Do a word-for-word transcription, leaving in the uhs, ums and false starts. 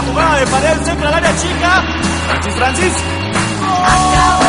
jugada de pared, centro al área chica. Francis Francis. Acabó.